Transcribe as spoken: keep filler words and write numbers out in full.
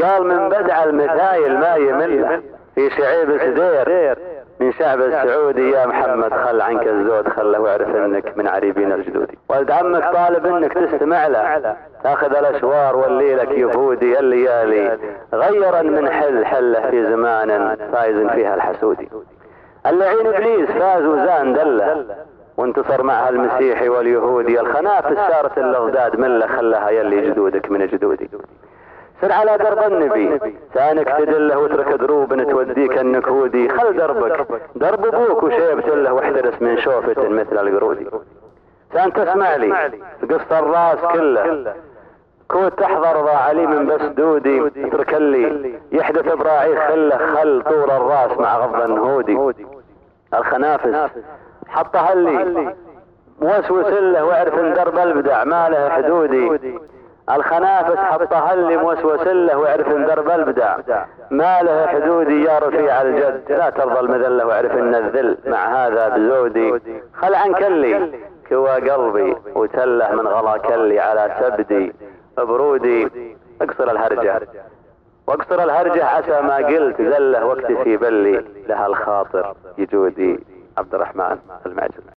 قال من بدع المثايل ما يمله في شعيب سدير من شعب السعودي، يا محمد خل عنك الزود خله واعرف انك من عريبين الجدودي. ولد عمك طالب انك تستمع له، تاخذ الاشوار والليلك يفودي الليالي غيرا من حل حله في زمان فايز فيها الحسودي. اللعين ابليس فاز وزان دله وانتصر معها المسيحي واليهودي، الخنافس سارت الاغداد مله خلها يلي جدودك من جدودي. سر على درب النبي ثانك تدله واترك دروب توديك النكودي، خل دربك درب ابوك وشيبت له واحترس من شوفة مثل القرودي. ثان تسمع لي قص الراس كله كود تحضر ضاع علي من بس دودي، اترك لي يحدث براعي خله خل طول الراس مع غض النهودي. الخنافس حطها لي وسوس له واعرف ان درب البدع ما له حدودي. الخنافس حطها لي موسوس له واعرف ان درب البدع ما له حدودي. يا رفيع الجد لا ترضى المذله واعرف ان الذل مع هذا بزودي. خل عن كلي كوى قلبي وتله من غلا كلي على سبدي برودي. اقصر الهرجه واقصر الهرجه عسى ما قلت زله واكتفي بلي لها الخاطر يجودي. عبد الرحمن المعجم.